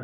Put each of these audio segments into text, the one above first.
ます。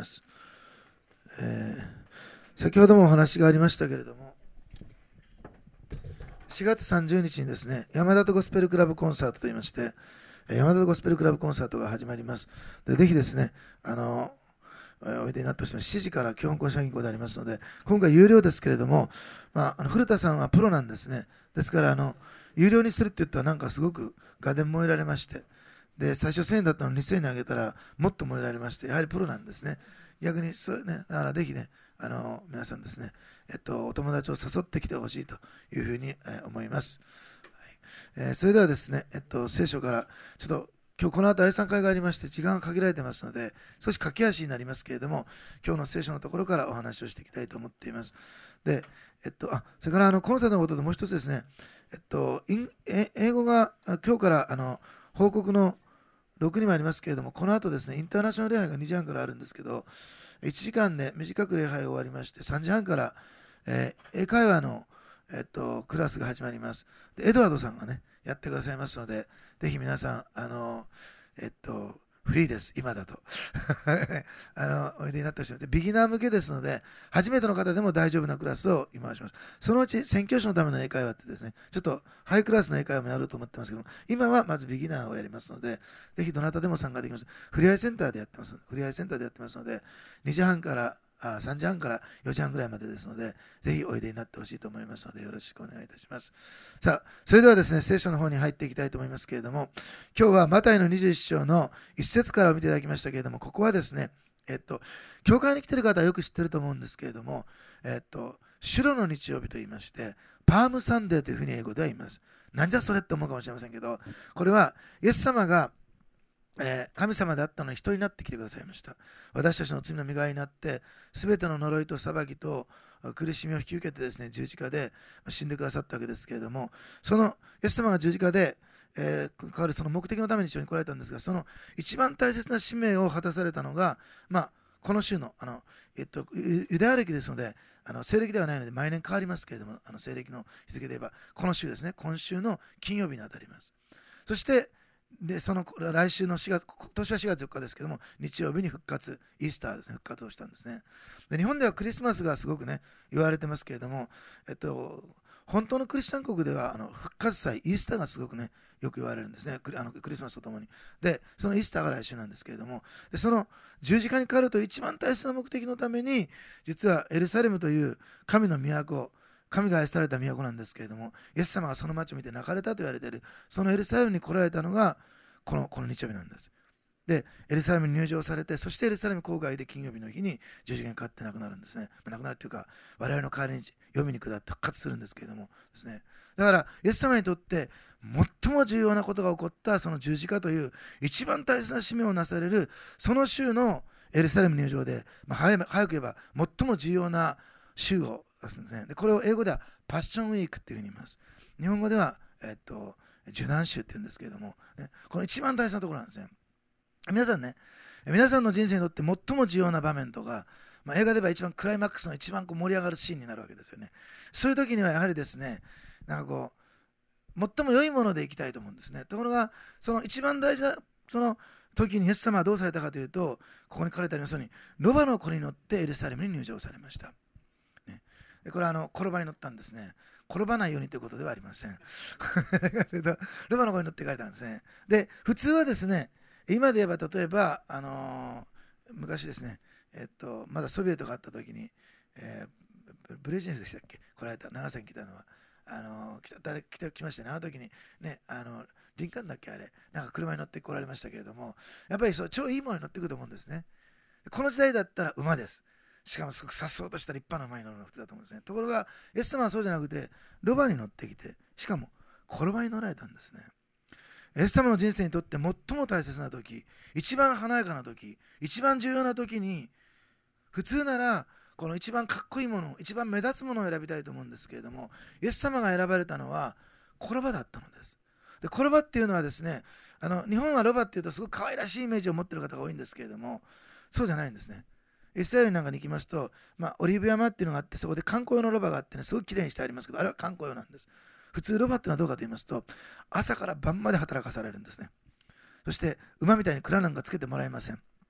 先ほどもお話がありましたけれども、4月30日にですね、山里ゴスペルクラブコンサートといいまして、山里ゴスペルクラブコンサートが始まります。でぜひですね、おいでになってほしいのは7時から基本講師銀行でありますので、今回有料ですけれども、古田さんはプロなんですね。ですから有料にするって言ったらなんかすごく画伝燃えられまして、で最初1000円だったのに2000円に上げたらもっと燃えられまして、やはりプロなんですね。逆にそう、ね、だからぜひね、皆さんですね、お友達を誘ってきてほしいというふうに思います。はい。それではですね、聖書からちょっと今日この後第3回がありまして時間が限られてますので少し駆け足になりますけれども、今日の聖書のところからお話をしていきたいと思っています。で、それからコンサートのことでもう一つですね、英語が今日から報告の6にもありますけれども、この後ですね、インターナショナル礼拝が2時半からあるんですけど、1時間で短く礼拝が終わりまして、3時半から、英会話の、クラスが始まります。でエドワードさんがね、やってくださいますので、ぜひ皆さん、フリーです、今だと。おいでになってほしいので、ビギナー向けですので、初めての方でも大丈夫なクラスを今はします。そのうち宣教師のための英会話ってですね、ちょっとハイクラスの英会話もやろうと思ってますけども、今はまずビギナーをやりますので、ぜひどなたでも参加できます。フリーアイセンターでやってます。フリーアイセンターでやってますので、2時半から3時半から4時半ぐらいまでですので、ぜひおいでになってほしいと思いますので、よろしくお願いいたします。さあ、それではですね、聖書の方に入っていきたいと思いますけれども、今日はマタイの21章の1節からを見ていただきましたけれども、ここはですね、教会に来ている方はよく知ってると思うんですけれども、白の日曜日と言いまして、パームサンデーというふうに英語では言います。なんじゃそれって思うかもしれませんけど、これはイエス様が神様であったのに人になってきてくださいました。私たちの罪の身代わりになって、すべての呪いと裁きと苦しみを引き受けてですね、十字架で死んでくださったわけですけれども、そのイエス様が十字架で、関わるその目的のために一緒に来られたんですが、その一番大切な使命を果たされたのが、この週のユダヤ歴ですので、西暦ではないので毎年変わりますけれども、西暦の日付で言えばこの週ですね、今週の金曜日にあたります。そしてその来週の4月、今年は4月4日ですけども、日曜日に復活、イースターですね、復活をしたんですね。で日本ではクリスマスがすごくね、言われてますけれども、本当のクリスチャン国では復活祭、イースターがすごくね、よく言われるんですね、クリスマスとともに。で、そのイースターが来週なんですけれども、でその十字架にかかると一番大切な目的のために、実はエルサレムという神の都、神が愛された都なんですけれども、イエス様がその町を見て泣かれたと言われている、そのエルサレムに来られたのがこの日曜日なんです。で、エルサレムに入場されて、そしてエルサレム郊外で金曜日の日に十字架にかかって亡くなるんですね。亡くなるというか、我々の代わりに読みに下って復活するんですけれどもですね。だから、イエス様にとって最も重要なことが起こったその十字架という一番大切な使命をなされる、その週のエルサレム入場で、早く言えば最も重要な週を出すんですね。でこれを英語ではパッションウィークっていうふうに言います。日本語では、受難週って言うんですけれども、ね、この一番大事なところなんですね。皆さんね、皆さんの人生にとって最も重要な場面とか、映画で言えば一番クライマックスの一番盛り上がるシーンになるわけですよね。そういう時にはやはりですね、なんかこう、最も良いものでいきたいと思うんですね。ところが、その一番大事なその時にイエス様はどうされたかというと、ここに書かれてありますように、ロバの子に乗ってエルサレムに入場されました。ね、でこれは転ばに乗ったんですね。転ばないようにということではありません。ロバの子に乗っていかれたんですね。で、普通はですね、今で言えば例えば、昔ですね、まだソビエトがあった時に、ブレジネフでしたっけ、来られた、長崎に来たのは、来ましたね、あの時に、ね、リンカーンだっけ、あれ、なんか車に乗って来られましたけれども、やっぱり超いいものに乗ってくると思うんですね。この時代だったら馬です。しかもすごく颯爽とした立派な馬に乗るのが普通だと思うんですね。ところが、イエス様はそうじゃなくて、ロバに乗ってきて、しかも、転ばに乗られたんですね。イエス様の人生にとって最も大切な時、一番華やかな時、一番重要な時に、普通ならこの一番かっこいいもの、一番目立つものを選びたいと思うんですけれども、イエス様が選ばれたのは転ばだったのです。で転ばっていうのはですね、日本はロバっていうとすごく可愛らしいイメージを持っている方が多いんですけれども、そうじゃないんですね。イスラエルなんかに行きますと、オリーブ山っていうのがあって、そこで観光用のロバがあってね、すごくきれいにしてありますけど、あれは観光用なんです。普通ロバっていうのはどうかと言いますと、朝から晩まで働かされるんですね。そして馬みたいに蔵なんかつけてもらえません。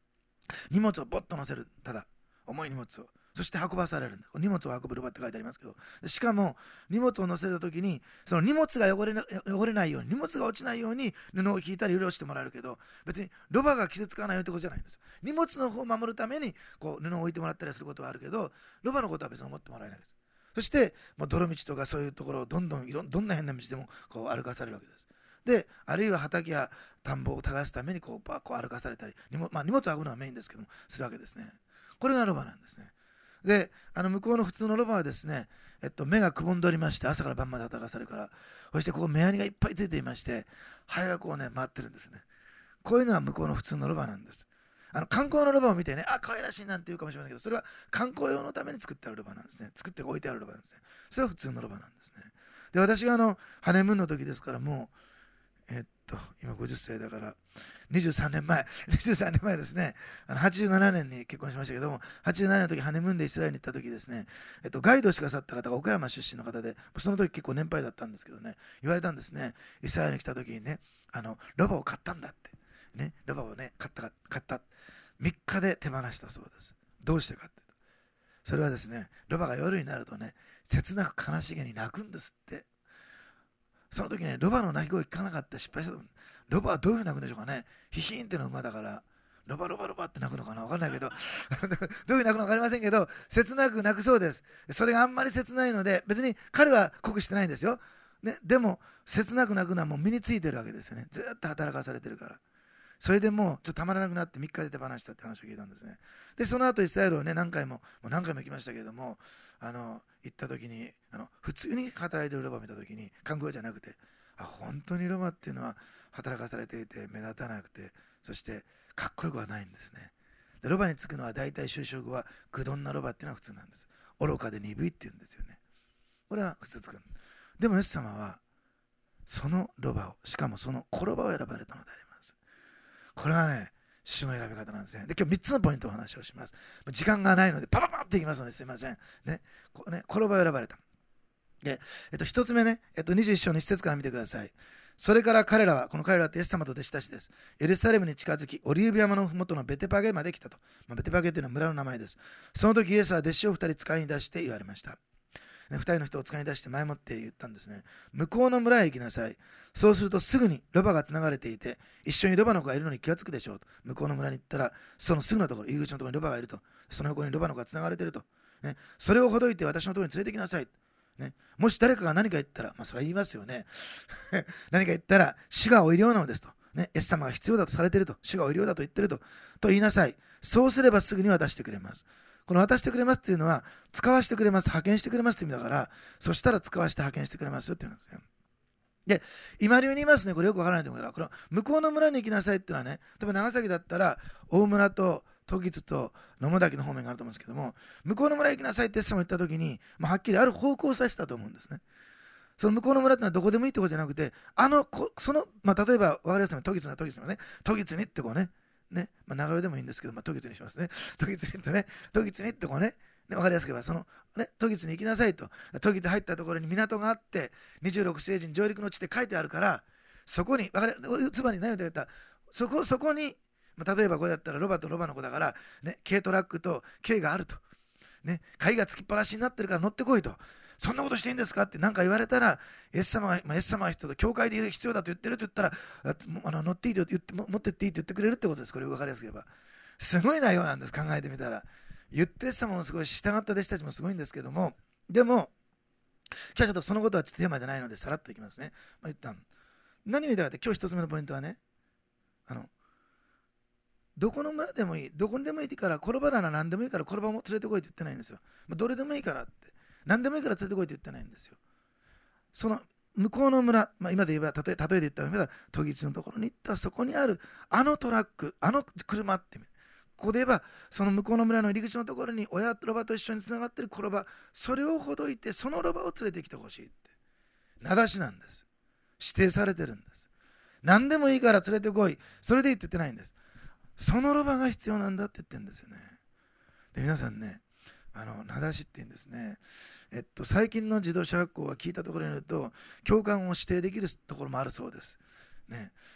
荷物をボッと乗せる、ただ重い荷物を、そして運ばされるんだ。荷物を運ぶロバって書いてありますけど、しかも荷物を乗せた時にその荷物が汚れないように、荷物が落ちないように布を引いたり潤してもらえるけど、別にロバが傷つかないよってことじゃないんです。荷物の方を守るためにこう布を置いてもらったりすることはあるけど、ロバのことは別に思ってもらえないです。そしてもう泥道とかそういうところをどんな変な道でもこう歩かされるわけです。で、あるいは畑や田んぼを耕すためにこう歩かされたり、荷物を運ぶのはメインですけどもするわけですね。これがロバなんですね。で、向こうの普通のロバはですね、目がくぼんでおりまして、朝から晩まで働かされるから、そしてここ目やにがいっぱいついていまして、ハエがこうね回ってるんですね。こういうのは向こうの普通のロバなんです。観光のロバを見てね、可愛らしいなんて言うかもしれませんけど、それは観光用のために作ってあるロバなんですね。作って置いてあるロバなんですね。それは普通のロバなんですね。で、私がハネムーンの時ですから、もう今50歳だから23年前ですね。87年に結婚しましたけども、87年の時ハネムーンでイスラエルに行った時ですね、ガイドしてくださった方が岡山出身の方で、その時結構年配だったんですけどね、言われたんですね。イスラエルに来た時にね、ロバを買ったんだってね、ロバをね買った3日で手放したそうです。どうしてかって、それはですね、ロバが夜になるとね、切なく悲しげに泣くんですって。その時ね、ロバの鳴き声聞かなかった、失敗したと思う。ロバはどういうふうに鳴くんでしょうかね。ヒヒーンっての馬だから、ロバって鳴くのかな、分かんないけどどういうふうに鳴くのか分かりませんけど、切なく鳴くそうです。それがあんまり切ないので、別に彼は酷使してないんですよ、ね、でも切なく鳴くのはもう身についてるわけですよね。ずっと働かされてるから。それでもうちょっとたまらなくなって3日で手放したって話を聞いたんですね。で、その後イスラエルをね、何回も行きましたけれども、行った時に普通に働いてるロバを見た時に、観光じゃなくて、本当にロバっていうのは働かされていて目立たなくて、そしてかっこよくはないんですね。で、ロバにつくのは大体就職後は愚鈍なロバっていうのは普通なんです。愚かで鈍いっていうんですよね。これは普通つく。でもイエス様はそのロバを、しかもその転ばを選ばれたのであります。これはね、主の選び方なんですね。で、今日3つのポイントをお話をします。時間がないのでパパパっていきますのですいません。ね、転ばを選ばれた。で、1つ目ね、21章の1節から見てください。それから彼らは、この彼らってイエス様と弟子たちです。エルサレムに近づき、オリーブ山の麓のベテパゲまで来たと。ベテパゲというのは村の名前です。その時イエスは弟子を2人使いに出して言われました。2人の人を使いに出して前もって言ったんですね。向こうの村へ行きなさい。そうするとすぐにロバがつながれていて、一緒にロバの子がいるのに気がつくでしょうと。向こうの村に行ったら、そのすぐのところ、入り口のところにロバがいると。その横にロバの子がつながれていると。ね、それをほどいて私のところに連れてきなさい。ね、もし誰かが何か言ったら、それは言いますよね。何か言ったら、主がお医療なのですと。ね、イエス様が必要だとされていると。主がお医療だと言っていると言いなさい。そうすればすぐに渡してくれます。この渡してくれますっていうのは、使わしてくれます、派遣してくれますって意味だから、そしたら使わして派遣してくれますよっていうんですね。で、今流に言いますね、これよくわからないと思うから、この向こうの村に行きなさいっていうのはね、例えば長崎だったら、大村と時津と野母岳の方面があると思うんですけども、向こうの村へ行きなさいってイエス様言ったときに、はっきりある方向を指したと思うんですね。その向こうの村ってのはどこでもいいってことじゃなくて、例えば分かりやすいのは時津なら時津のね、時津にってこうね、長与でもいいんですけど、時津にしますね。時津にってね、時津にってこうね、分かりやすく言えば、そのね、時津に行きなさいと。時津入ったところに港があって、26星人上陸の地って書いてあるから、そこに、つまり何を言ったら、そこに、例えばこれだったらロバとロバの子だから、ね、軽トラックと軽があると。ね、鍵がつきっぱなしになってるから乗ってこいと。そんなことしていいんですかって何か言われたら、イエス様は人と教会でいる必要だと言ってると言ったら、乗っていいと言って、持ってっていいと言ってくれるってことです。これ分かりやすく言えば。すごい内容なんです、考えてみたら。言ってイエス様もすごい、従った弟子たちもすごいんですけども、でも、今日はちょっとそのことはちょっとテーマじゃないので、さらっといきますね。言った何を言いたかって、今日一つ目のポイントはね、どこの村でもいい、どこにでもいいから、転ばなら何でもいいから、転ばも連れてこいって言ってないんですよ。どれでもいいからって。何でもいいから連れてこいって言ってないんですよ。その向こうの村、今で言えば、例えで言ったら、時津のところに行ったそこにあるあのトラック、あの車って、ここで言えば、その向こうの村の入り口のところに親ロバと一緒につながっている転ば、それをほどいて、そのロバを連れてきてほしいって。名指しなんです。指定されてるんです。何でもいいから連れてこい、それでいいって言ってないんです。そのロバが必要なんだって言ってるんですよね。で、皆さんね、名指しって言うんですね。最近の自動車学校は聞いたところによると、教官を指定できるところもあるそうです。ね、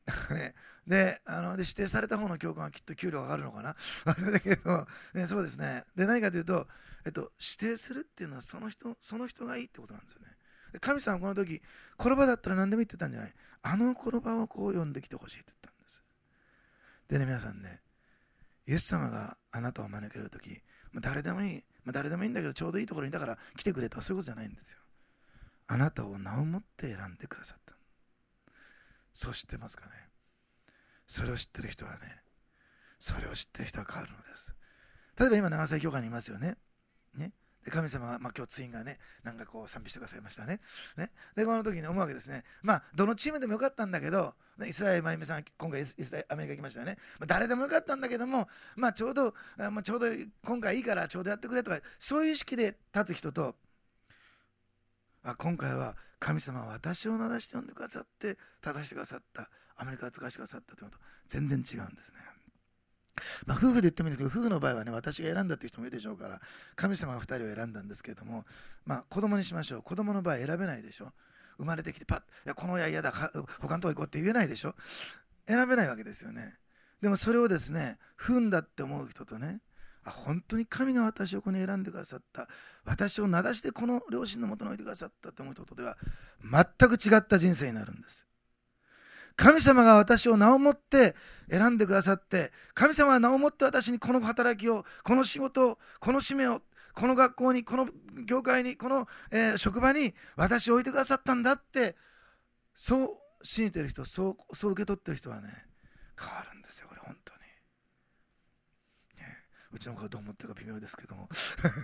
ね、で指定された方の教官はきっと給料が上がるのかなあれだけど、ね、そうですね。で何かというと、指定するっていうのはその人がいいってことなんですよね。で神様はこの時、この場だったら何でもいいって言ったんじゃない。この場をこう呼んできてほしいって言ったんです。でね、皆さんね、イエス様があなたを招ける時、誰でもいい、誰でもいいんだけどちょうどいいところにだから来てくれとかそういうことじゃないんですよ。あなたを名をもって選んでくださった。そう知ってますかね。それを知ってる人はね、それを知ってる人は変わるのです。例えば今長崎教会にいますよね。で神様は、今日ツインがね、なんかこう賛美してくださいましたね。でこの時に思うわけですね。どのチームでもよかったんだけど、イスラエル真由美さん今回アメリカ行きましたよね。誰でもよかったんだけども、ちょうど今回いいからちょうどやってくれとか、そういう意識で立つ人と、今回は神様は私を名指して呼んでくださって立たしてくださった、アメリカを使わせてくださったというのと全然違うんですね。夫婦で言ってもいいんですけど、夫婦の場合はね、私が選んだという人もいるでしょうから、神様が2人を選んだんですけれども、子供にしましょう。子供の場合選べないでしょ。生まれてきてパッ、いやこの親嫌だ、他のとこ行こうって言えないでしょ。選べないわけですよね。でもそれをですね、不運だって思う人とね、本当に神が私をここに選んでくださった、私を名指してこの両親のもとに置いてくださったと思う人とでは全く違った人生になるんです。神様が私を名をもって選んでくださって、神様は名をもって私にこの働きを、この仕事を、この使命を、この学校に、この業界に、この、職場に私を置いてくださったんだって、そう信じてる人、そう受け取ってる人はね、変わるんですよ、これ本当に。うちの子はどう思ってるか微妙ですけども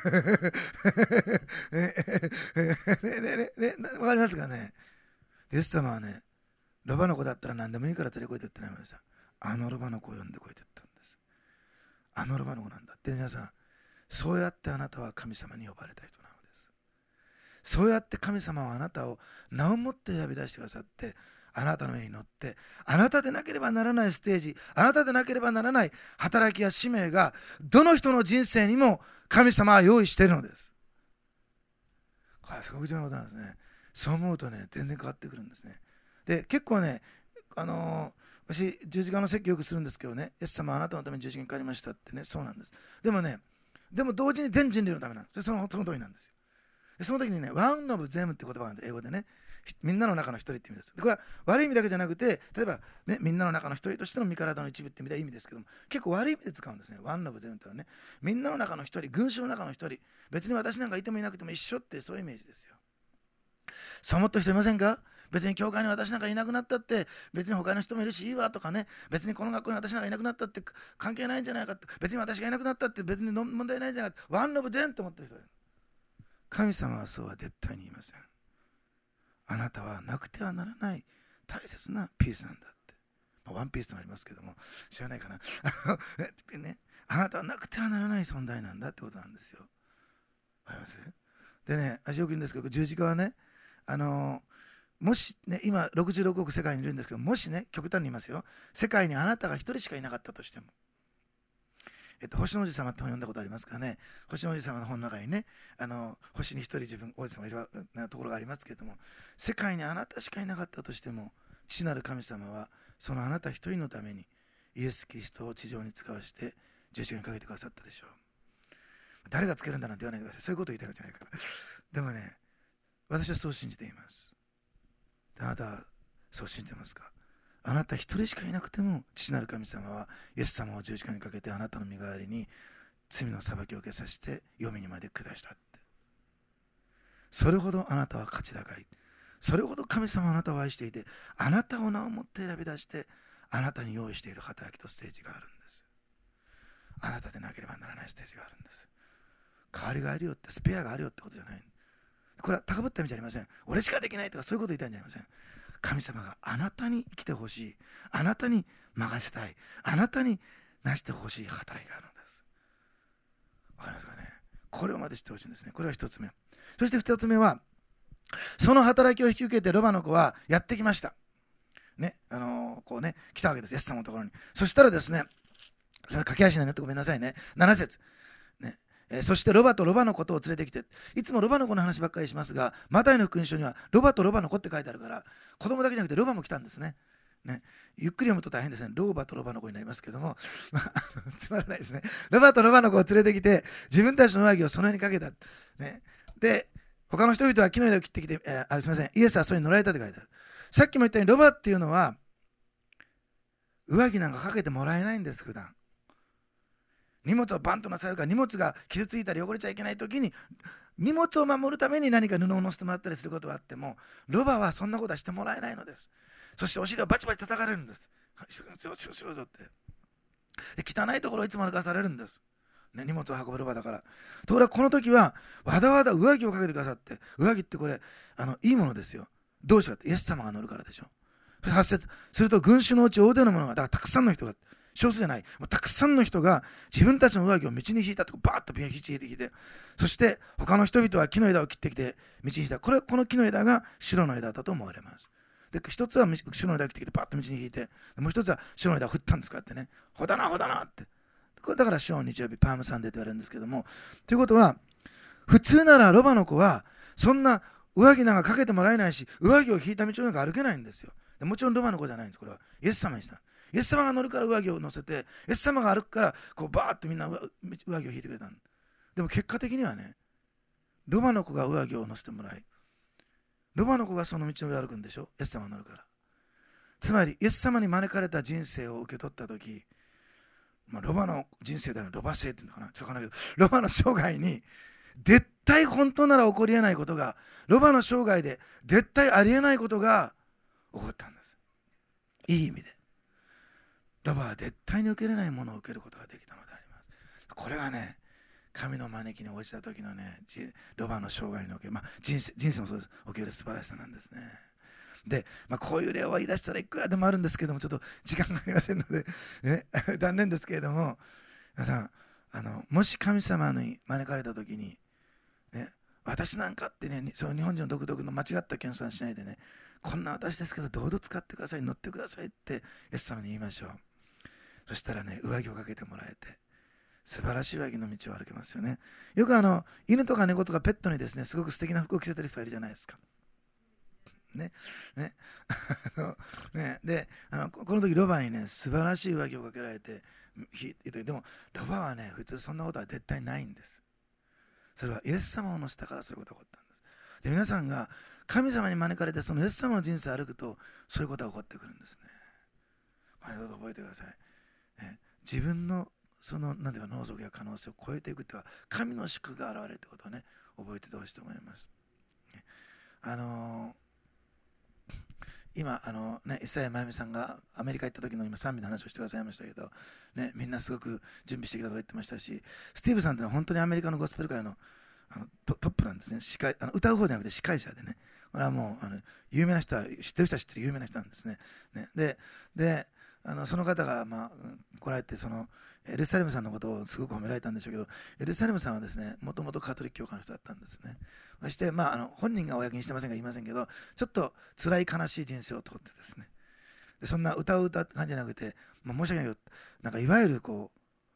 わかりますかね。イエス様はね、ロバの子だったら何でもいいから連れてこいって言ってないのですよ。ロバの子を呼んでこいって言ったんです。ロバの子なんだって。皆さん、そうやってあなたは神様に呼ばれた人なのです。そうやって神様はあなたを名をもって選び出してくださって、あなたの上に乗って、あなたでなければならないステージ、あなたでなければならない働きや使命が、どの人の人生にも神様は用意しているのです。これはすごく重要なことなんですね。そう思うとね、全然変わってくるんですね。で、結構ね、私、十字架の説教よくするんですけどね、イエス様はあなたのために十字架にかかりましたってね、そうなんです。でも同時に全人類のためなんです。その通りなんですよ。でその時にね、one of them って言葉があるんです、英語でね。みんなの中の一人って意味です。でこれは悪い意味だけじゃなくて、例えば、ね、みんなの中の一人としての身体の一部って意味ですけども、結構悪い意味で使うんですね。one of them ってのはね、みんなの中の一人、群衆の中の一人、別に私なんかいてもいなくても一緒ってそういうイメージですよ。そう思った人いませんか？別に教会に私なんかいなくなったって別に他の人もいるしいいわとかね、別にこの学校に私なんかいなくなったって関係ないんじゃないかって、別に私がいなくなったって別に問題ないんじゃないかって、ワンオブデンと思ってる人いる。神様はそうは絶対に言いません。あなたはなくてはならない大切なピースなんだって、ワンピースとなりますけども知らないかなね、あなたはなくてはならない存在なんだってことなんですよ。わかります？でね、私よく言うんですけど、十字架はね、もしね、今66億世界にいるんですけど、もしね、極端に言いますよ、世界にあなたが一人しかいなかったとしても、星の王子様って本読んだことありますかね。星の王子様の本の中にね、星に一人自分王子様いるところがありますけれども、世界にあなたしかいなかったとしても、父なる神様はそのあなた一人のためにイエス・キリストを地上に使わして十字架にかけてくださったでしょう。誰がつけるんだなんて言わないでください。そういうことを言いたいのじゃないから。でもね、私はそう信じています。あなたはそう信じてますか？あなた一人しかいなくても父なる神様はイエス様を十字架にかけてあなたの身代わりに罪の裁きを受けさせて黄泉にまで下したって。それほどあなたは価値高い。それほど神様はあなたを愛していて、あなたを名をもって選び出してあなたに用意している働きとステージがあるんです。あなたでなければならないステージがあるんです。代わりがあるよって、スペアがあるよってことじゃない。これは高ぶった意味じゃありません。俺しかできないとかそういうこと言いたいんじゃありません。神様があなたに生きてほしい、あなたに任せたい、あなたに成してほしい働きがあるんです。わかりますかね。これをまで知ってほしいんですね。これが一つ目。そして二つ目は、その働きを引き受けてロバの子はやってきました。ね、こうね、来たわけです。イエス様のところに。そしたらですね、それ駆け足になってごめんなさいね。7節。ね。そしてロバとロバの子を連れてきて、いつもロバの子の話ばっかりしますが、マタイの福音書にはロバとロバの子って書いてあるから、子供だけじゃなくてロバも来たんですね。 ね、ゆっくり読むと大変ですね。老婆とロバの子になりますけども、つまらないですね。ロバとロバの子を連れてきて、自分たちの上着をその辺にかけた。ね、で、他の人々は木の枝を切ってきて、すみません、イエスはそれに乗られたと書いてある。さっきも言ったように、ロバっていうのは、上着なんかかけてもらえないんです、普段。荷物をバンとなさるから、荷物が傷ついたり汚れちゃいけないときに、荷物を守るために何か布を乗せてもらったりすることはあっても、ロバはそんなことはしてもらえないのです。そしてお尻をバチバチ叩かれるんです。ってで、汚いところをいつも歩かされるんです。ね、荷物を運ぶロバだから。ところがこの時はわざわざ上着をかけてくださって、上着ってこれいいものですよ。どうしてかって、イエス様が乗るからでしょ。8節すると群衆のうち大勢の者が、だからたくさんの人が、少数じゃない、もうたくさんの人が自分たちの上着を道に引いたと、バーッと道に引いてきて、そして他の人々は木の枝を切ってきて道に引いた。この木の枝が白の枝だと思われます。で、一つは白の枝を切ってきてバーッと道に引いて、もう一つは白の枝を振ったんですかってね、ほだなほだなって。これだから白の日曜日パームサンデーと言われるんですけども、ということは普通ならロバの子はそんな上着なんかかけてもらえないし、上着を引いた道なんか歩けないんですよ。でもちろんロバの子じゃないんです。これはイエス様にした。イエス様が乗るから上着を乗せて、イエス様が歩くからこうバーッとみんな上着を引いてくれた。でも結果的にはね、ロバの子が上着を乗せてもらい、ロバの子がその道の上を歩くんでしょ、イエス様が乗るから。つまりイエス様に招かれた人生を受け取ったとき、ロバの人生であるロバ生っていうのかな、ちょっとわかんないけど、ロバの生涯に絶対本当なら起こりえないことが、ロバの生涯で絶対ありえないことが起こったんです。いい意味で。ロバは絶対に受けれないものを受けることができたのであります。これがね、神の招きに応じた時のね、ロバの生涯における、人生もそうです、おける素晴らしさなんですね。で、こういう例を言い出したらいくらでもあるんですけども、ちょっと時間がありませんので、断念ですけれども、皆さん、もし神様に招かれた時に、ね、私なんかってね、その日本人の独特の間違った謙遜しないでね、こんな私ですけど、どうぞ使ってください、乗ってくださいってイエス様に言いましょう。そしたらね、上着をかけてもらえて、素晴らしい上着の道を歩けますよね。よく犬とか猫とかペットにですね、すごく素敵な服を着せてる人がいるじゃないですか。ね。で、この時ロバにね、素晴らしい上着をかけられて、でも、ロバはね、普通そんなことは絶対ないんです。それはイエス様を乗せたからそういうことが起こったんです。で、皆さんが神様に招かれて、そのイエス様の人生を歩くと、そういうことが起こってくるんですね。どうぞ覚えてください。自分のそのなんていうか能力や可能性を超えていくというのは神の祝福が現れるということをね、覚えてほしいと思います。今伊佐谷真由美さんがアメリカ行った時の今賛美の話をしてくださいましたけど、ね、みんなすごく準備してきたとか言ってましたし、スティーブさんってのは本当にアメリカのゴスペル界のトップなんですね。歌う方じゃなくて司会者でね、これはもう有名な人は知ってる人は知ってる有名な人なんですね。でその方が、来られてエルサレムさんのことをすごく褒められたんでしょうけど、エルサレムさんはですね、もともとカトリック教会の人だったんですね。そして、本人が公にしてませんが言いませんけど、ちょっと辛い悲しい人生を通ってですね、でそんな歌を歌う感じじゃなくて、申し訳ないけど、なんかいわゆるご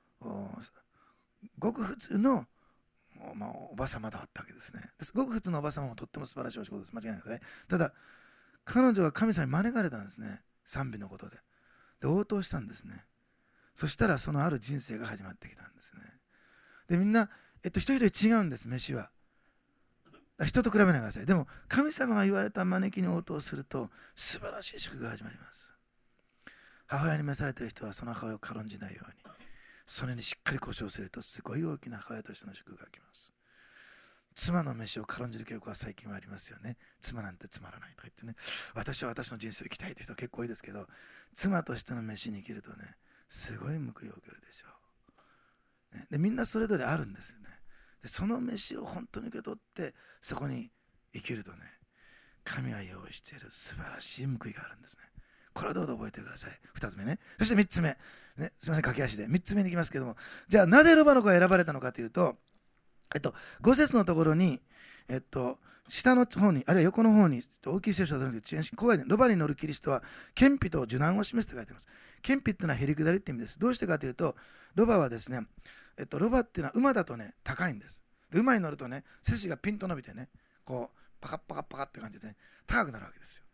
く普通のおばさまだったわけですね。ごく普通のおばさまもとっても素晴らしいお仕事です。間違いないですね。ただ、彼女は神様に招かれたんですね。賛美のことで。で、応答したんですね。そしたら、そのある人生が始まってきたんですね。で、みんな、一人一人違うんです、飯は。人と比べないでください。でも、神様が言われた招きに応答すると、素晴らしい祝福が始まります。母親に召されている人は、その母親を軽んじないように。それにしっかり故障するとすごい大きな母親としての祝福が来ます。妻の飯を軽んじる傾向は最近はありますよね。妻なんてつまらないとか言ってね、私は私の人生を生きたいという人は結構多いですけど、妻としての飯に生きるとね、すごい報いを受けるでしょう。でみんなそれぞれあるんですよね。でその飯を本当に受け取ってそこに生きるとね、神が用意している素晴らしい報いがあるんですね。これはどうぞ覚えてください。2つ目ね。そして3つ目、ね、すみません、駆け足で3つ目に行きますけども、じゃあなぜロバの子が選ばれたのかというと、5節のところに、下の方に、あるいは横の方に大きい聖書だと思うんですけど、ロバに乗るキリストは謙卑と受難を示すと書いています。謙卑っていうのはへりくだりって意味です。どうしてかというと、ロバはですね、ロバっていうのは馬だとね、高いんです。で馬に乗るとね、背筋がピンと伸びてね、こうパカッパカッパカッって感じで、ね、高くなるわけですよ。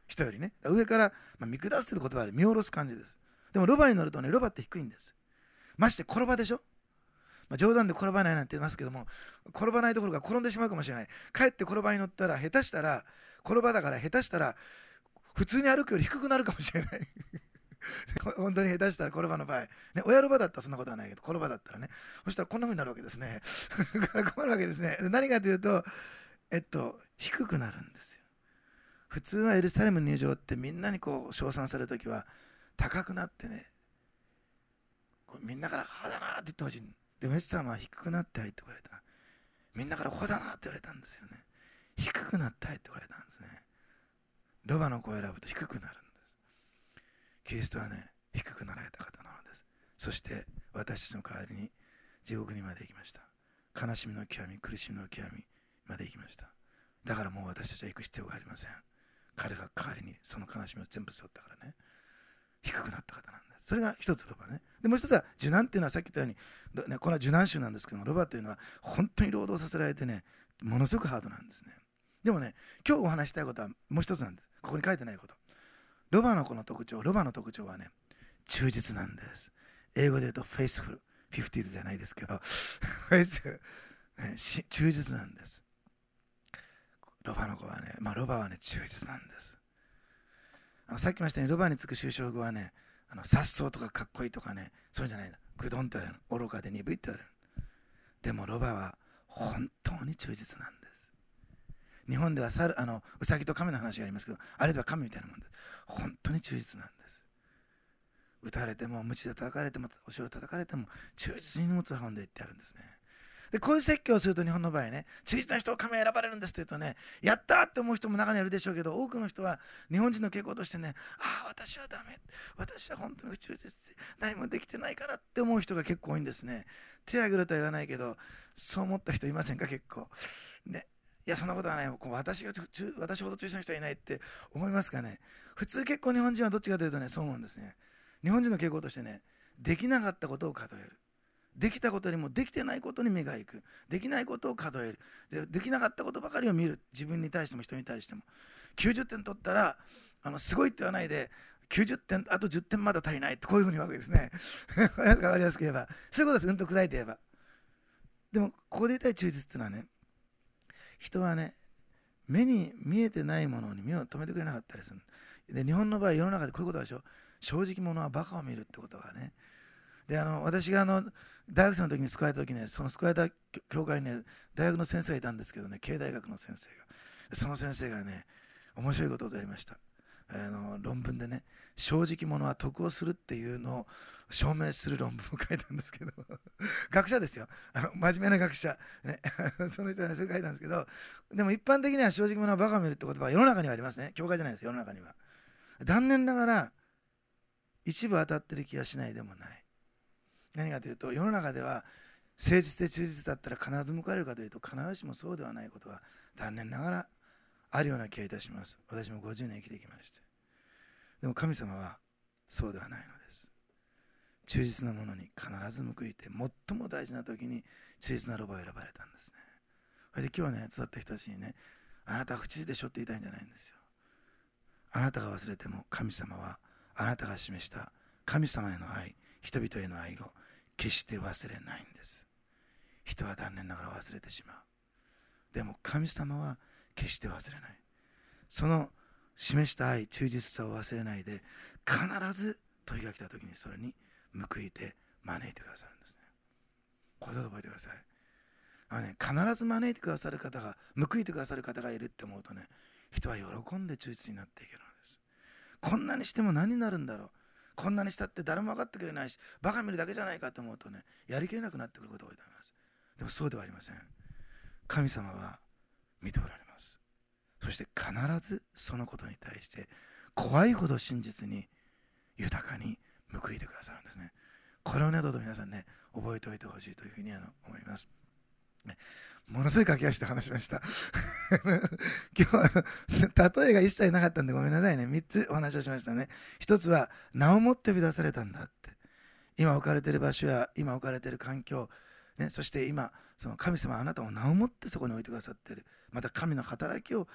人よりね。上から、見下すという言葉で見下ろす感じです。でもロバに乗るとね、ロバって低いんです。まして転ばでしょ。冗談で転ばないなんて言いますけども、転ばないどころか転んでしまうかもしれない。かえって転ばに乗ったら、下手したら、転ばだから下手したら、普通に歩くより低くなるかもしれない。本当に下手したら転ばの場合、ね、親ロバだったらそんなことはないけど、転ばだったらね、そしたらこんな風になるわけですね。だから困るわけですね。何かというと、低くなるんですよ。普通はエルサレム入場ってみんなにこう称賛されるときは高くなってね、こうみんなから「はだな」って言ってほしい。でもイエス様は低くなって入ってこられた。みんなから「ほだな」って言われたんですよね。低くなって入ってこられたんですね。ロバの子を選ぶと低くなるんです。キリストはね、低くなられた方なのです。そして私たちの代わりに地獄にまで行きました。悲しみの極み、苦しみの極みまで行きました。だからもう私たちは行く必要がありません。彼が代わりにその悲しみを全部背負ったからね、低くなった方なんです。それが一つロバね。でもう一つは受難っていうのはさっき言ったように、これは受難種なんですけども、ロバというのは本当に労働させられてね、ものすごくハードなんですね。でもね、今日お話したいことはもう一つなんです。ここに書いてないこと。ロバの特徴はね、忠実なんです。英語で言うとフェイスフル、50s じゃないですけど、フェイスフル、ね、忠実なんです。ロバの子はね、ロバはね、忠実なんです。さっき言いましたように、ロバにつく修飾語はね、颯爽とかかっこいいとかね、そういうんじゃないんだ。グドンって言われるの。愚かで鈍いって言われる。でもロバは本当に忠実なんです。日本ではウサギと亀の話がありますけど、あれでは亀みたいなもんです。本当に忠実なんです。撃たれても、鞭で叩かれても、お城叩かれても、忠実に荷物を運んでいってやるんですね。でこういう説教をすると日本の場合ね、忠実な人を神選ばれるんですというとね、やったって思う人も中にはいるでしょうけど、多くの人は日本人の傾向としてね、私はダメ、私は本当に不忠実で何もできてないからって思う人が結構多いんですね。手を挙げるとは言わないけど、そう思った人いませんか、結構。ね、いやそんなことはない、私ほど忠実な人はいないって思いますかね。普通結構日本人はどっちかというとね、そう思うんですね。日本人の傾向としてね、できなかったことを数える。できたことよりもできてないことに目がいく。できないことを数える。できなかったことばかりを見る。自分に対しても人に対しても。90点取ったらすごいって言わないで、90点あと10点まだ足りないってこういうふうに言うわけですね。分かりやすく言えばそういうことです。うんと砕いて言えば。でもここで言いたい忠実っていうのはね、人はね、目に見えてないものに目を留めてくれなかったりする。で日本の場合、世の中でこういうことでしょ。正直者はバカを見るってことがね。で私が大学生の時に救われた時ね、その救われた教会にね、大学の先生がいたんですけどね、経大学の先生が、その先生がね、面白いことをやりました。論文でね、正直者は得をするっていうのを証明する論文を書いたんですけど学者ですよ、真面目な学者、ね、その人はそれ書いたんですけど、でも一般的には正直者はバカを見るって言葉は世の中にはありますね。教会じゃないです、世の中には。残念ながら一部当たってる気がしないでもない。何かというと、世の中では誠実で忠実だったら必ず報われるかというと、必ずしもそうではないことが残念ながらあるような気がいたします。私も50年生きてきまして。でも神様はそうではないのです。忠実なものに必ず報いて、最も大事な時に忠実なロバを選ばれたんですね。それで今日ね、育った人たちにね、あなたは不忠実でしょって言いたいんじゃないんですよ。あなたが忘れても神様はあなたが示した神様への愛、人々への愛を決して忘れないんです。人は残念ながら忘れてしまう。でも神様は決して忘れない。その示した愛、忠実さを忘れないで、必ず時が来た時にそれに報いて招いてくださるんですね。これを覚えてください。必ず招いてくださる方が、報いてくださる方がいるって思うとね、人は喜んで忠実になっていけるのです。こんなにしても何になるんだろう、こんなにしたって誰も分かってくれないし、バカ見るだけじゃないかと思うとね、やりきれなくなってくることが多いと思います。でもそうではありません。神様は見ておられます。そして必ずそのことに対して怖いほど真実に豊かに報いてくださるんですね。これをね、どうぞ皆さんね、覚えておいてほしいというふうに思います。ものすごい駆け足で話しました今日は例えが一切なかったんでごめんなさいね。3つお話をしましたね。1つは名をもって呼び出されたんだって。今置かれている場所や今置かれている環境、ね、そして今その神様はあなたを名をもってそこに置いてくださっている。また神の働きを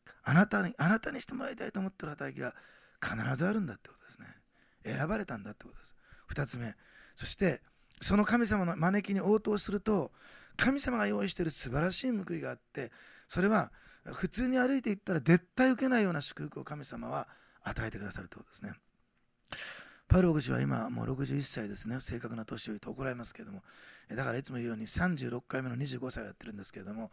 あなたにしてもらいたいと思っている働きが必ずあるんだってことですね。選ばれたんだってことです。2つ目、そしてその神様の招きに応答すると、神様が用意している素晴らしい報いがあって、それは普通に歩いていったら絶対受けないような祝福を神様は与えてくださるということですね。パウロ牧師は今もう61歳ですね。正確な年を言うと怒られますけれども、だからいつも言うように36回目の25歳をやってるんですけれども、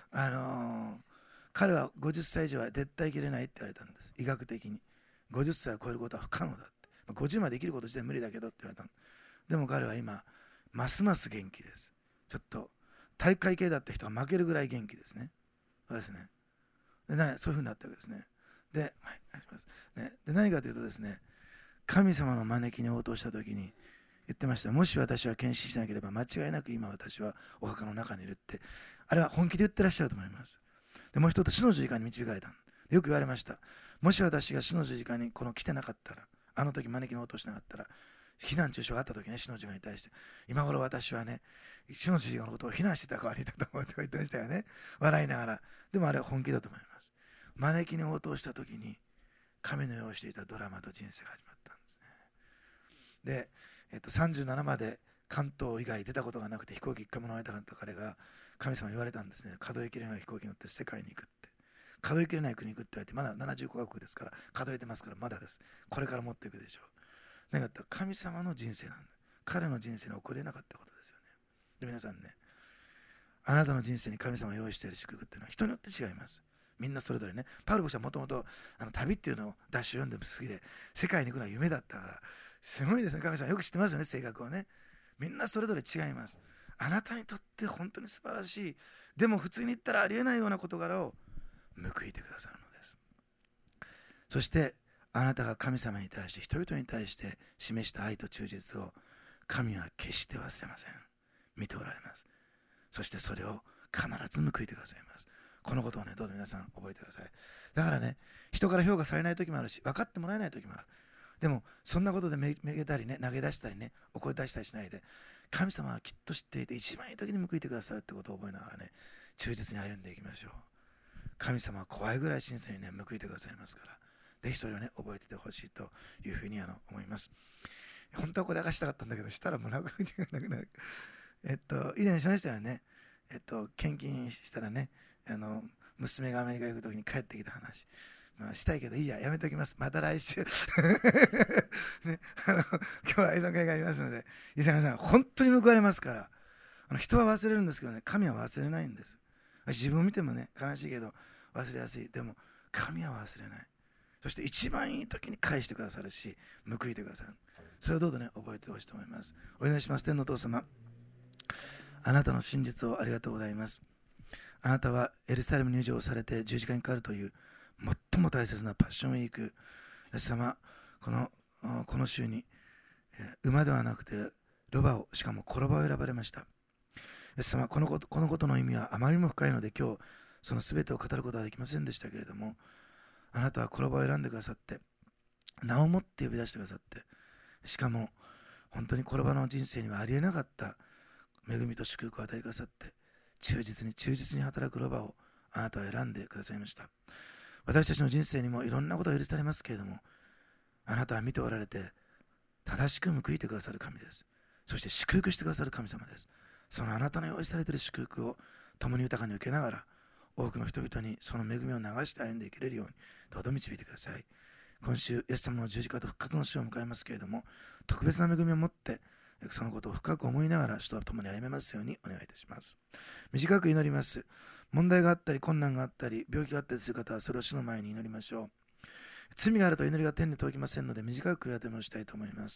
彼は50歳以上は絶対生きれないって言われたんです。医学的に50歳を超えることは不可能だって、50まで生きること自体無理だけどって言われたんでも彼は今ますます元気です。ちょっと体育会系だった人は負けるぐらい元気ですね。そうですね。そういうふうになったわけですね。で、はい、お願いしますね。で、何かというとですね、神様の招きに応答したときに言ってました。もし私は献身しなければ間違いなく今私はお墓の中にいるって、あれは本気で言ってらっしゃると思います。でもう一つ、死の十字架に導かれた。よく言われました。もし私が死の十字架に来てなかったら、あの時招きに応答しなかったら、非難中傷があった時ね、死の十字架に対して、今頃私はね、死の十字架のことを非難してた代わりだと思って言ってましたよね。笑いながら。でもあれは本気だと思います。招きに応答した時に、神の用意していたドラマと人生が始まったんですね。で、37まで関東以外出たことがなくて飛行機一回も乗られたかった彼が神様に言われたんですね。数えきれない飛行機に乗って世界に行くって。数えきれない国に行くって言われて、まだ75カ国ですから、数えてますからまだです。これから持っていくでしょう。何かって神様の人生なんだ。彼の人生に起こりなかったことですよね。で、皆さんね、あなたの人生に神様が用意している祝福っていうのは人によって違います。みんなそれぞれね。パウロ牧師はもともと旅っていうのをダッシュ読んでも好きで、世界に行くのは夢だったから、すごいですね。神様よく知ってますよね、性格をね。みんなそれぞれ違います。あなたにとって本当に素晴らしい、でも普通に言ったらありえないような事柄を報いてくださるのです。そしてあなたが神様に対して、人々に対して示した愛と忠実を神は決して忘れません。見ておられます。そしてそれを必ず報いてくださいます。このことをね、どうぞ皆さん覚えてください。だからね、人から評価されない時もあるし、分かってもらえない時もある。でも、そんなことでめげたりね、投げ出したりね、怒り出したりしないで、神様はきっと知っていて、一番いい時に報いてくださるってことを覚えながらね、忠実に歩んでいきましょう。神様は怖いぐらい親切にね、報いてくださいますから、ぜひそれをね、覚えててほしいというふうに思います。本当はこれ明かしたかったんだけど、したら村上がなくなる。以前しましたよね。献金したらね、娘がアメリカ行くときに帰ってきた話。まあ、したいけどいいや、やめときます。また来週。ね、今日は映像会がありますので、伊沢さん、本当に報われますから。人は忘れるんですけどね、神は忘れないんです。自分を見てもね、悲しいけど忘れやすい。でも、神は忘れない。そして一番いい時に返してくださるし、報いてくださる。それをどうぞね、覚えてほしいと思います。お祈りします。天のお父様。あなたの真実をありがとうございます。あなたはエルサレム入場されて十字架にかかるという最も大切なパッションウィーク。イエス様、この週に馬ではなくてロバを、しかも転ばを選ばれました。イエス様、このことの意味はあまりにも深いので今日その全てを語ることはできませんでしたけれども、あなたは転ばを選んでくださって、名をもって呼び出してくださって、しかも本当に転ばの人生にはありえなかった恵みと祝福を与えてくださって、忠実に働くロバをあなたは選んでくださいました。私たちの人生にもいろんなことが許されますけれども、あなたは見ておられて正しく報いてくださる神です。そして祝福してくださる神様です。そのあなたの用意されている祝福を共に豊かに受けながら、多くの人々にその恵みを流して歩んでいけれるようにどうぞ導いてください。今週イエス様の十字架と復活の死を迎えますけれども、特別な恵みを持ってそのことを深く思いながら人は共に歩めますようにお願いいたします。短く祈ります。問題があったり困難があったり病気があったりする方はそれを主の前に祈りましょう。罪があると祈りが天に届きませんので、短くお手もしたいと思います。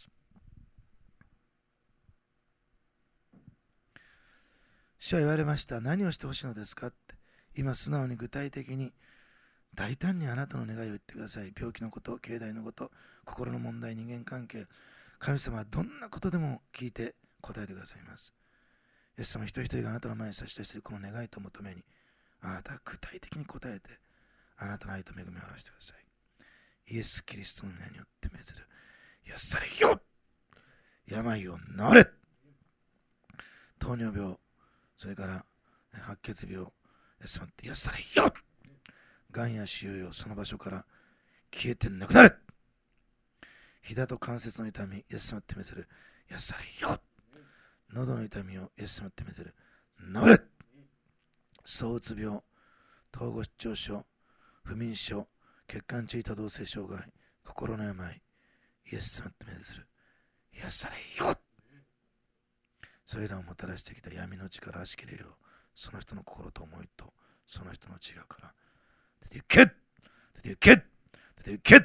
主は言われました。何をしてほしいのですかって。今素直に具体的に大胆にあなたの願いを言ってください。病気のこと、経済のこと、心の問題、人間関係、神様はどんなことでも聞いて答えてくださいます。イエス様一人一人があなたの前に差し出しているこの願いと求めに、あなたは具体的に答えて、あなたの愛と恵みを表してください。イエス・キリストの皆によって命ずる。癒されよ、病を治れ。糖尿病、それから白血病、イエス様って癒されよ。 がんや腫瘍よ、その場所から消えてなくなれ。膝と関節の痛み、イエス様ってめてる。癒されよ。喉の痛みをイエス様ってめてる。治れ。躁うつ病、統合失調症、不眠症、血管中多動性障害、心の病、イエス様ってめてる。癒されよ。それらをもたらしてきた闇の力、悪しき霊を、その人の心と思いと、その人の内側から出て行け。出て行け。出て行け。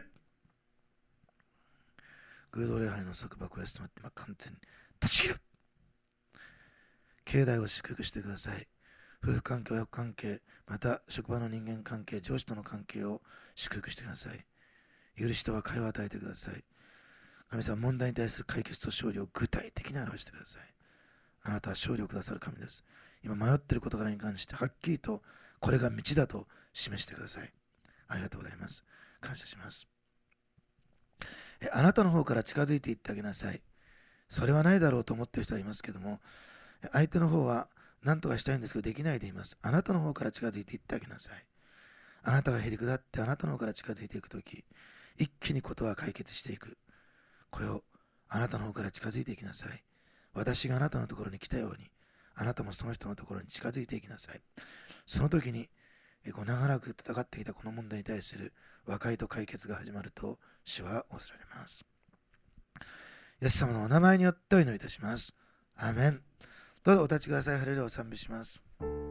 偶像礼拝の束縛をイエス様って今完全に断ち切る。境内を祝福してください。夫婦関係、親子関係、また職場の人間関係、上司との関係を祝福してください。許しと和解を与えてください。神様、問題に対する解決と勝利を具体的に表してください。あなたは勝利をくださる神です。今迷っている事柄に関してはっきりとこれが道だと示してください。ありがとうございます。感謝します。あなたの方から近づいていってあげなさい。それはないだろうと思っている人はいますけども、相手の方は何とかしたいんですけどできないでいます。あなたの方から近づいていってあげなさい。あなたがへりくだってあなたの方から近づいていくとき、一気にことは解決していく。これをあなたの方から近づいていきなさい。私があなたのところに来たように、あなたもその人のところに近づいていきなさい。その時に、長らく戦ってきたこの問題に対する和解と解決が始まると主は仰せられます。イエス様のお名前によってお祈りいたします。アーメン。どうぞお立ちください。ハレルヤを賛美します。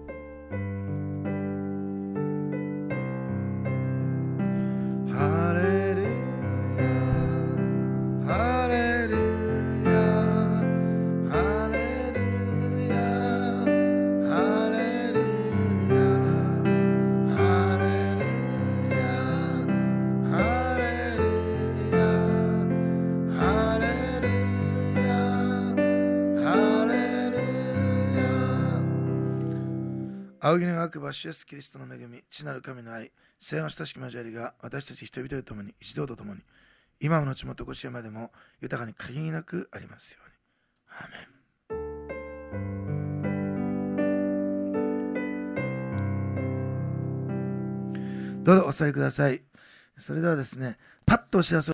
ハレルヤ、ハレルヤ、ハレルヤ、ハレルヤ、ハレルヤ、ハレルヤ、ハレルヤ、ハレルヤ。仰ぎのあくば主イエスキリストの恵み、父なる神の愛、聖の親しき交わりが私たち人々と共に一同と共に今も後もとこしえまでも豊かに限りなくありますように。アーメン。どうぞお座りください。それではですね、パッとお知らせ